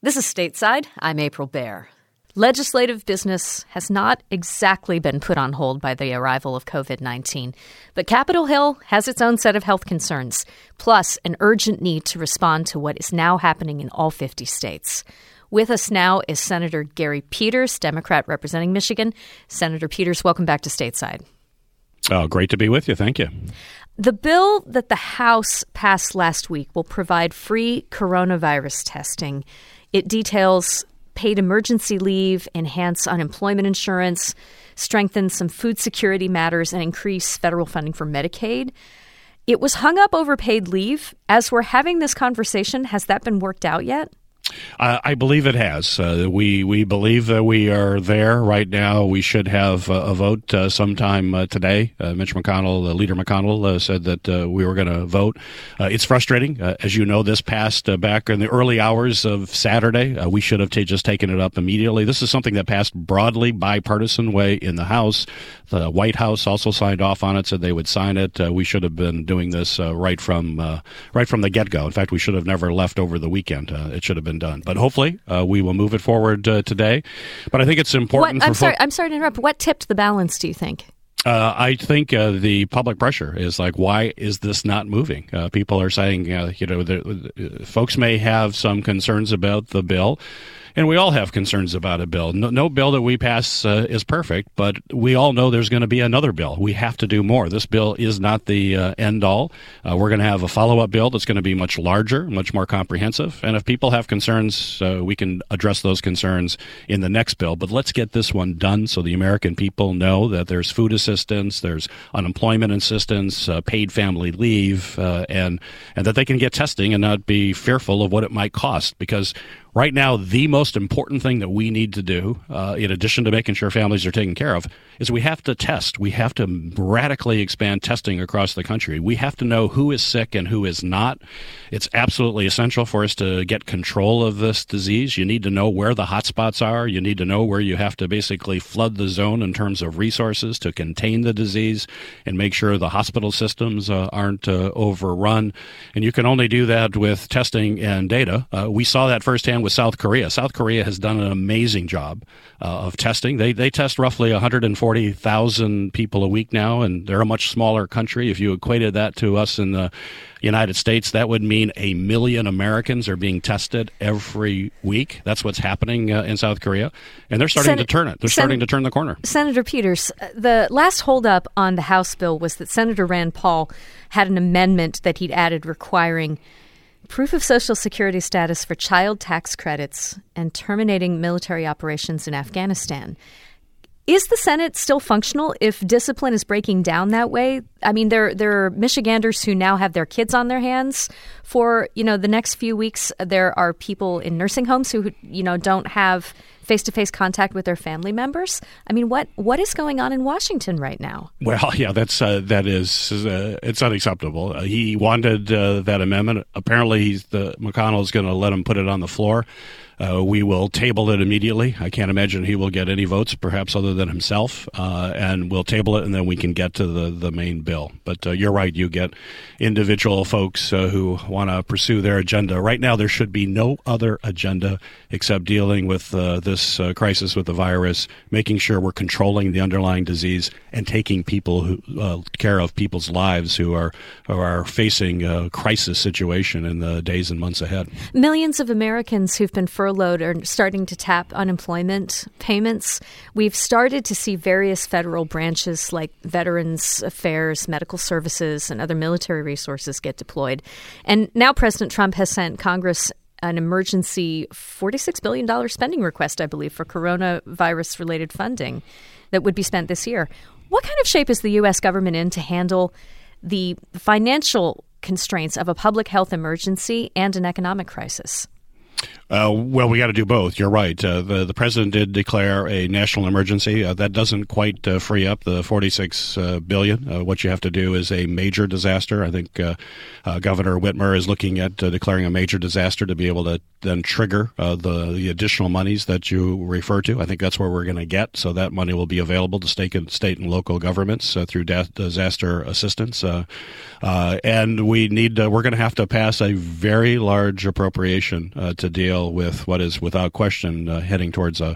This is Stateside. I'm April Baer. Legislative business has not exactly been put on hold by the arrival of COVID-19, but Capitol Hill has its own set of health concerns, plus an urgent need to respond to what is now happening in all 50 states. With us now is Senator Gary Peters, Democrat representing Michigan. Senator Peters, welcome back to Stateside. Oh, great to be with you. Thank you. The bill that the House passed last week will provide free coronavirus testing. It details paid emergency leave, enhance unemployment insurance, strengthen some food security matters, and increase federal funding for Medicaid. It was hung up over paid leave. As we're having this conversation, has that been worked out yet? I believe it has. We believe that we are there right now. We should have a vote sometime today. Mitch McConnell, Leader McConnell, said that we were going to vote. It's frustrating. As you know, this passed back in the early hours of Saturday. We should have just taken it up immediately. This is something that passed broadly, bipartisan way in the House. The White House also signed off on it, said they would sign it. We should have been doing this right from the get-go. In fact, we should have never left over the weekend. It should have been done. But hopefully we will move it forward today. But I think it's important. I'm sorry to interrupt. What tipped the balance, do you think? I think the public pressure is like, why is this not moving? People are saying, folks may have some concerns about the bill. And we all have concerns about a bill. No bill that we pass is perfect, but we all know there's going to be another bill. We have to do more. This bill is not the end all. We're going to have a follow-up bill that's going to be much larger, much more comprehensive. And if people have concerns, we can address those concerns in the next bill. But let's get this one done so the American people know that there's food assistance, there's unemployment assistance, paid family leave, and that they can get testing and not be fearful of what it might cost. Because right now, the most important thing that we need to do, in addition to making sure families are taken care of, is we have to test. We have to radically expand testing across the country. We have to know who is sick and who is not. It's absolutely essential for us to get control of this disease. You need to know where the hot spots are. You need to know where you have to basically flood the zone in terms of resources to contain the disease and make sure the hospital systems aren't overrun. And you can only do that with testing and data. We saw that firsthand with South Korea. South Korea has done an amazing job of testing. They test roughly 140,000 people a week now, and they're a much smaller country. If you equated that to us in the United States, that would mean 1 million Americans are being tested every week. That's what's happening in South Korea, and they're starting to turn it. They're starting to turn the corner. Senator Peters, the last holdup on the House bill was that Senator Rand Paul had an amendment that he'd added requiring proof of Social Security status for child tax credits and terminating military operations in Afghanistan. Is the Senate still functional if discipline is breaking down that way? I mean, there are Michiganders who now have their kids on their hands for, the next few weeks. There are people in nursing homes who, don't have face-to-face contact with their family members. I mean, what is going on in Washington right now? Well, yeah, it's unacceptable. He wanted that amendment. Apparently, McConnell is going to let him put it on the floor. We will table it immediately. I can't imagine he will get any votes, perhaps other than himself, and we'll table it, and then we can get to the main bill. But you're right, you get individual folks who want to pursue their agenda. Right now, there should be no other agenda except dealing with this crisis with the virus, making sure we're controlling the underlying disease, and taking care of people's lives who are facing a crisis situation in the days and months ahead. Millions of Americans who've been furloughed are starting to tap unemployment payments. We've started to see various federal branches like Veterans Affairs, Medical Services, and other military resources get deployed. And now President Trump has sent Congress an emergency $46 billion spending request, I believe, for coronavirus-related funding that would be spent this year. What kind of shape is the U.S. government in to handle the financial constraints of a public health emergency and an economic crisis? Well, we got to do both. You're right. The president did declare a national emergency. That doesn't quite free up the $46 billion. What you have to do is a major disaster. I think Governor Whitmer is looking at declaring a major disaster to be able to then trigger the additional monies that you refer to. I think that's where we're going to get. So that money will be available to state and local governments through disaster assistance. And we're going to have to pass a very large appropriation to deal with what is, without question, heading towards a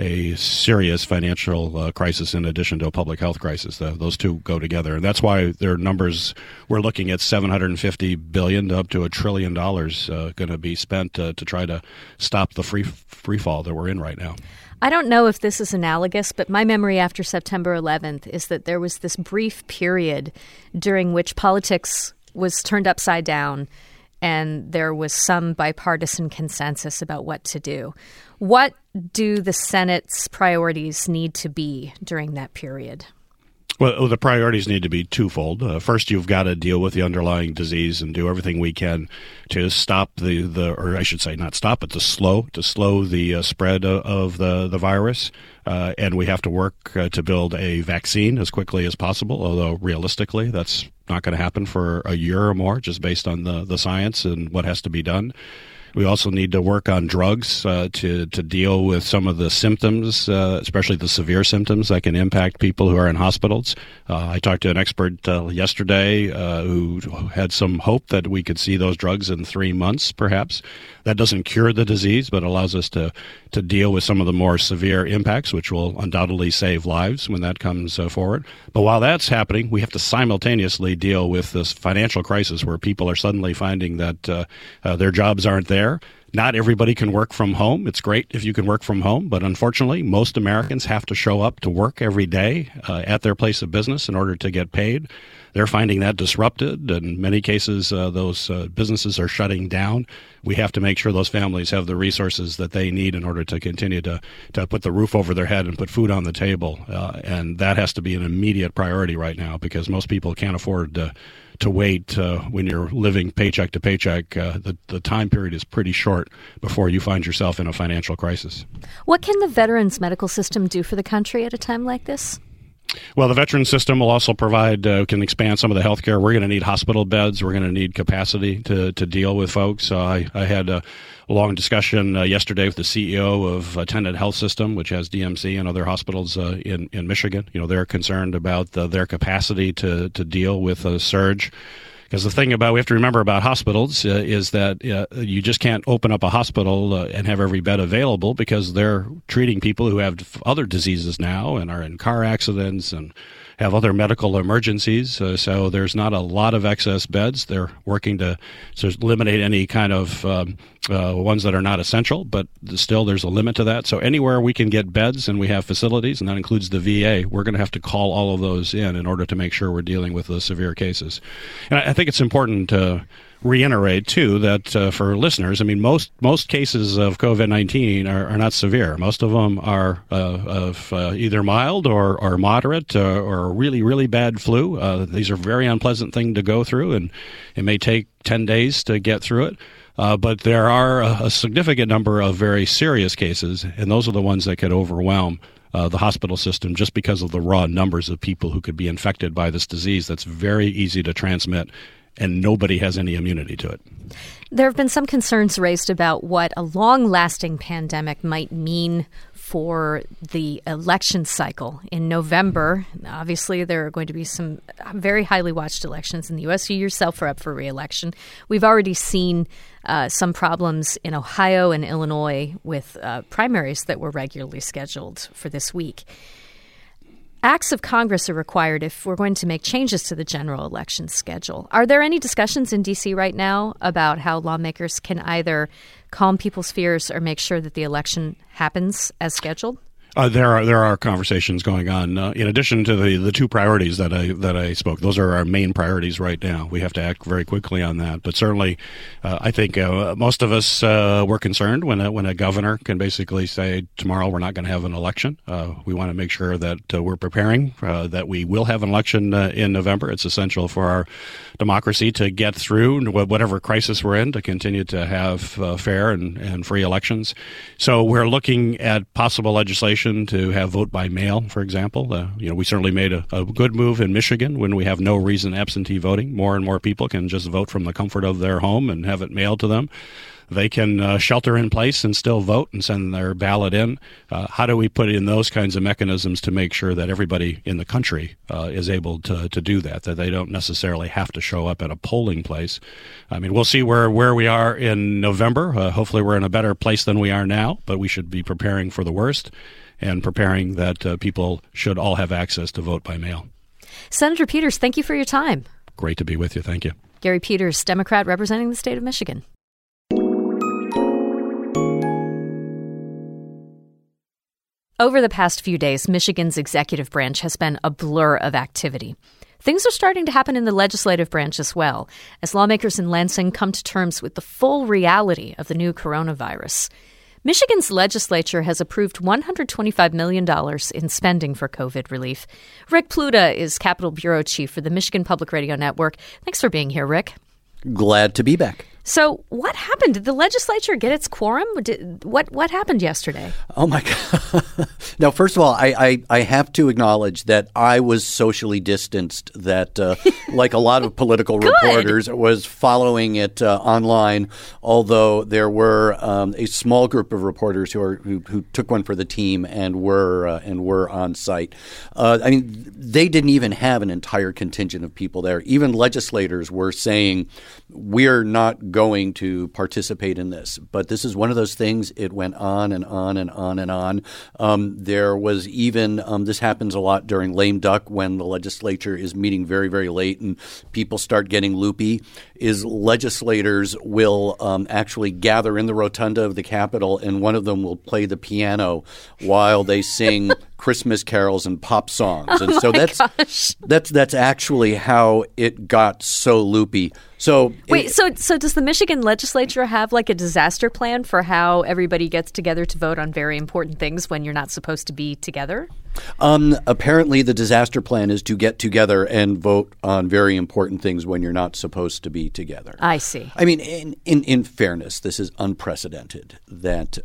serious financial crisis in addition to a public health crisis. Those two go together. And that's why their numbers, we're looking at $750 billion up to $1 trillion going to be spent to try to stop the free fall that we're in right now. I don't know if this is analogous, but my memory after September 11th is that there was this brief period during which politics was turned upside down and there was some bipartisan consensus about what to do. What do the Senate's priorities need to be during that period? Well, the priorities need to be twofold. First, you've got to deal with the underlying disease and do everything we can to stop or I should say not stop, but to slow the spread of the virus. And we have to work to build a vaccine as quickly as possible, although realistically that's not going to happen for a year or more, just based on the science and what has to be done. We also need to work on drugs to deal with some of the symptoms, especially the severe symptoms that can impact people who are in hospitals. I talked to an expert yesterday who had some hope that we could see those drugs in 3 months, perhaps. That doesn't cure the disease, but allows us to deal with some of the more severe impacts, which will undoubtedly save lives when that comes forward. But while that's happening, we have to simultaneously deal with this financial crisis where people are suddenly finding that their jobs aren't there. Not everybody can work from home. It's great if you can work from home, but unfortunately, most Americans have to show up to work every day at their place of business in order to get paid. They're finding that disrupted. In many cases, those businesses are shutting down. We have to make sure those families have the resources that they need in order to continue to put the roof over their head and put food on the table. And that has to be an immediate priority right now because most people can't afford to wait when you're living paycheck to paycheck. The time period is pretty short before you find yourself in a financial crisis. What can the veterans medical system do for the country at a time like this? Well, the veteran system will also provide, can expand some of the health care. We're going to need hospital beds. We're going to need capacity to deal with folks. I had a long discussion yesterday with the CEO of Tenet Health System, which has DMC and other hospitals in Michigan. You know, they're concerned about their capacity to deal with a surge. Because the thing we have to remember about hospitals is that you just can't open up a hospital and have every bed available because they're treating people who have other diseases now and are in car accidents and have other medical emergencies. So there's not a lot of excess beds. They're working to eliminate any kind of ones that are not essential, but still there's a limit to that. So anywhere we can get beds and we have facilities, and that includes the VA, we're going to have to call all of those in order to make sure we're dealing with the severe cases. And I think it's important to reiterate, too, that for listeners, I mean, most cases of COVID-19 are not severe. Most of them are of either mild or moderate or really, really bad flu. These are a very unpleasant thing to go through, and it may take 10 days to get through it. But there are a significant number of very serious cases, and those are the ones that could overwhelm the hospital system just because of the raw numbers of people who could be infected by this disease that's very easy to transmit, and nobody has any immunity to it. There have been some concerns raised about what a long-lasting pandemic might mean for the election cycle in November. Obviously, there are going to be some very highly watched elections in the U.S. You yourself are up for re-election. We've already seen some problems in Ohio and Illinois with primaries that were regularly scheduled for this week. Acts of Congress are required if we're going to make changes to the general election schedule. Are there any discussions in D.C. right now about how lawmakers can either calm people's fears or make sure that the election happens as scheduled? There are conversations going on. In addition to the two priorities that I spoke, those are our main priorities right now. We have to act very quickly on that. But certainly, I think most of us were concerned when a governor can basically say tomorrow we're not going to have an election. We want to make sure that we're preparing that we will have an election in November. It's essential for our democracy to get through whatever crisis we're in to continue to have fair and free elections. So we're looking at possible legislation to have vote by mail, for example. We certainly made a good move in Michigan when we have no reason absentee voting. More and more people can just vote from the comfort of their home and have it mailed to them. they can shelter in place and still vote and send their ballot in. How do we put in those kinds of mechanisms to make sure that everybody in the country is able to do that they don't necessarily have to show up at a polling place? I mean, we'll see where we are in November. Hopefully we're in a better place than we are now, but we should be preparing for the worst and preparing that people should all have access to vote by mail. Senator Peters, thank you for your time. Great to be with you. Thank you. Gary Peters, Democrat representing the state of Michigan. Over the past few days, Michigan's executive branch has been a blur of activity. Things are starting to happen in the legislative branch as well, as lawmakers in Lansing come to terms with the full reality of the new coronavirus. Michigan's legislature has approved $125 million in spending for COVID relief. Rick Pluta is Capitol Bureau Chief for the Michigan Public Radio Network. Thanks for being here, Rick. Glad to be back. So what happened? Did the legislature get its quorum? What happened yesterday? Oh, my God. Now, first of all, I have to acknowledge that I was socially distanced, that like a lot of political reporters, was following it online, although there were a small group of reporters who took one for the team and were on site. I mean, they didn't even have an entire contingent of people there. Even legislators were saying, we're not going to participate in this. But this is one of those things. It went on and on and on and on. There was even this happens a lot during lame duck when the legislature is meeting very, very late and people start getting loopy, is legislators will actually gather in the rotunda of the Capitol, and one of them will play the piano while they sing Christmas carols and pop songs. And so that's actually how it got so loopy. So so does the Michigan legislature have like a disaster plan for how everybody gets together to vote on very important things when you're not supposed to be together? Apparently, the disaster plan is to get together and vote on very important things when you're not supposed to be together. I see. I mean, in fairness, this is unprecedented that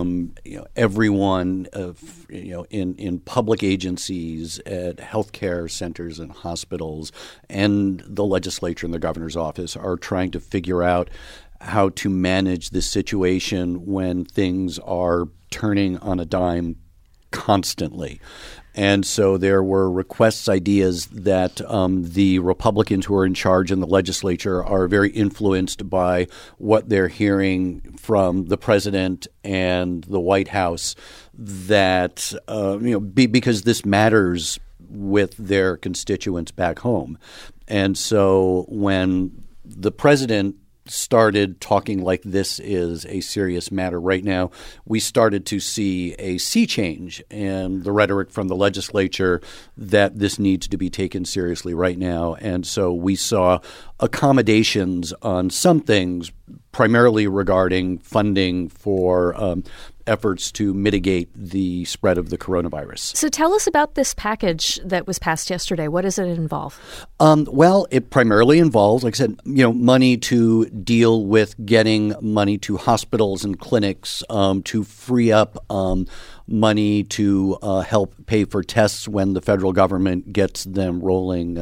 everyone in public agencies, at healthcare centers and hospitals, and the legislature and the governor's office are trying to figure out how to manage this situation when things are turning on a dime constantly. And so there were requests, ideas that the Republicans who are in charge in the legislature are very influenced by what they're hearing from the president and the White House, that because this matters with their constituents back home. And so when the president started talking like this is a serious matter right now, we started to see a sea change in the rhetoric from the legislature that this needs to be taken seriously right now. And so we saw accommodations on some things, primarily regarding funding for efforts to mitigate the spread of the coronavirus. So tell us about this package that was passed yesterday. What does it involve? Well, it primarily involves, like I said, money to deal with getting money to hospitals and clinics, to free up money to help pay for tests when the federal government gets them rolling,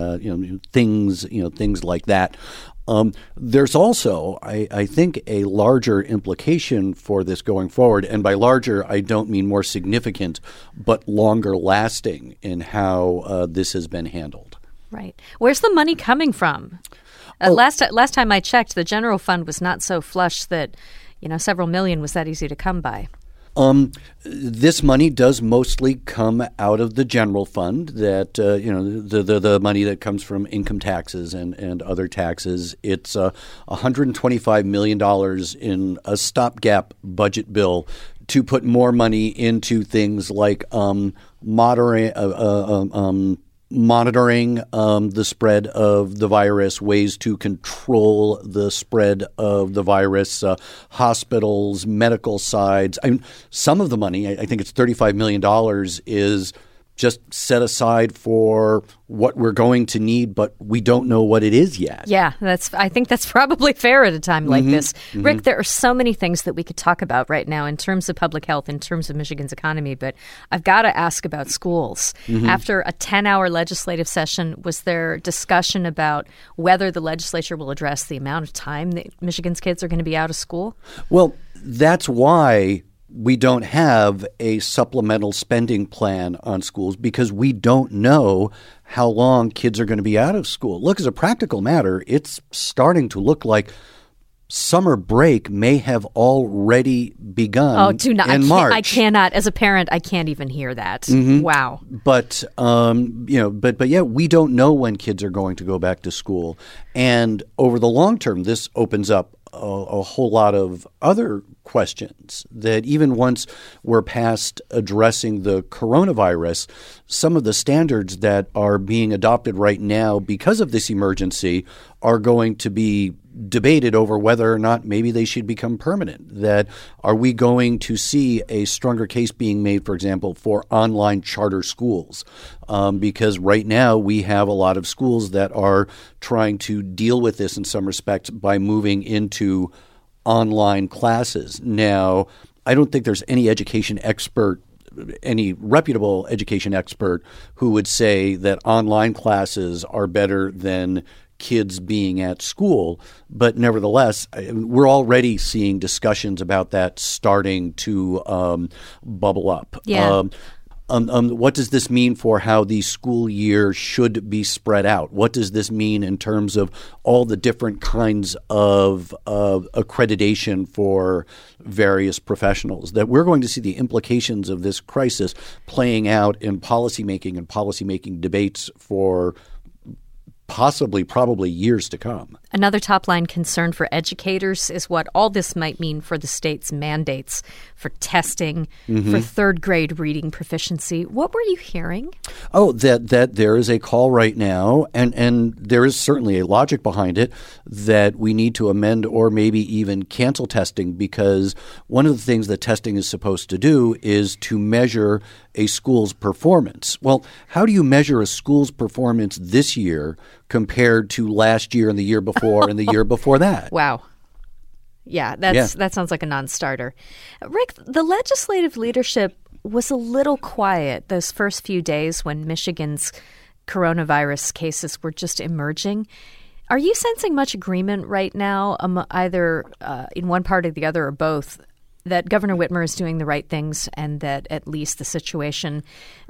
things like that. There's also, I think, a larger implication for this going forward. And by larger, I don't mean more significant, but longer lasting in how this has been handled. Right. Where's the money coming from? Last time I checked, the general fund was not so flush that, several million was that easy to come by. This money does mostly come out of the general fund, that the money that comes from income taxes and other taxes. It's $125 million in a stopgap budget bill to put more money into things like monitoring the spread of the virus, ways to control the spread of the virus, hospitals, medical sides. I mean, some of the money, I think it's $35 million, is just set aside for what we're going to need, but we don't know what it is yet. Yeah, I think that's probably fair at a time like this. Rick, there are so many things that we could talk about right now in terms of public health, in terms of Michigan's economy, but I've got to ask about schools. After a 10-hour legislative session, was there discussion about whether the legislature will address the amount of time that Michigan's kids are going to be out of school? Well, that's why we don't have a supplemental spending plan on schools, because we don't know how long kids are going to be out of school. Look, as a practical matter, it's starting to look like summer break may have already begun in March. I cannot, as a parent, I can't even hear that. Wow. But yeah, we don't know when kids are going to go back to school. And over the long term, this opens up a whole lot of other questions that even once we're past addressing the coronavirus, some of the standards that are being adopted right now because of this emergency are going to be debated over whether or not maybe they should become permanent. That are we going to see a stronger case being made, for example, for online charter schools? Because right now we have a lot of schools that are trying to deal with this in some respects by moving into online classes. Now, I don't think there's any reputable education expert who would say that online classes are better than kids being at school. But nevertheless, we're already seeing discussions about that starting to bubble up. Yeah. What does this mean for how the school year should be spread out? What does this mean in terms of all the different kinds of accreditation for various professionals? That we're going to see the implications of this crisis playing out in policymaking debates for probably years to come. Another top-line concern for educators is what all this might mean for the state's mandates for testing, for third-grade reading proficiency. What were you hearing? Oh, that there is a call right now, and there is certainly a logic behind it, that we need to amend or maybe even cancel testing, because one of the things that testing is supposed to do is to measure a school's performance. Well, how do you measure a school's performance this year compared to last year and the year before and the year before that? Wow. Yeah, that sounds like a non-starter. Rick, the legislative leadership was a little quiet those first few days when Michigan's coronavirus cases were just emerging. Are you sensing much agreement right now, either in one part or the other or both, that Governor Whitmer is doing the right things and that at least the situation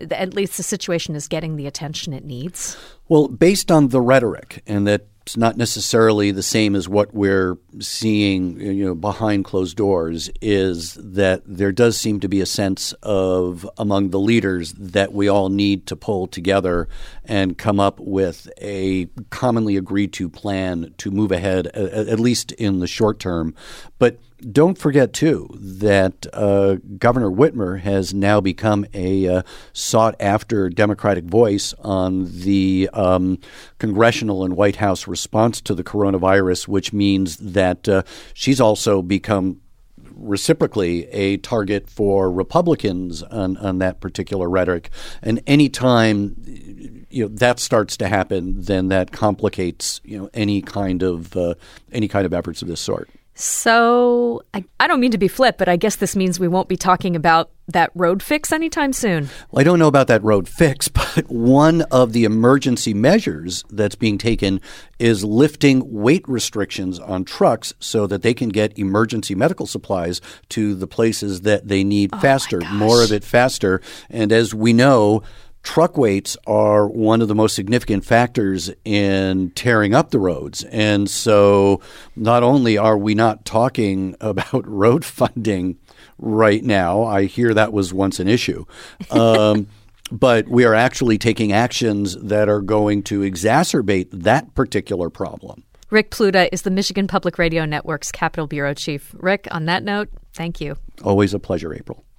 is getting the attention it needs? Well, based on the rhetoric, and that's not necessarily the same as what we're seeing, behind closed doors, is that there does seem to be a sense of among the leaders that we all need to pull together and come up with a commonly agreed to plan to move ahead, at least in the short term. But don't forget, too, that Governor Whitmer has now become a sought-after Democratic voice on the congressional and White House response to the coronavirus, which means that she's also become reciprocally a target for Republicans on that particular rhetoric. And any time that starts to happen, then that complicates any kind of efforts of this sort. So I don't mean to be flip, but I guess this means we won't be talking about that road fix anytime soon. Well, I don't know about that road fix, but one of the emergency measures that's being taken is lifting weight restrictions on trucks so that they can get emergency medical supplies to the places that they need faster, more of it faster. And as we know, truck weights are one of the most significant factors in tearing up the roads. And so not only are we not talking about road funding right now, I hear that was once an issue, but we are actually taking actions that are going to exacerbate that particular problem. Rick Pluta is the Michigan Public Radio Network's Capitol Bureau Chief. Rick, on that note, thank you. Always a pleasure, April.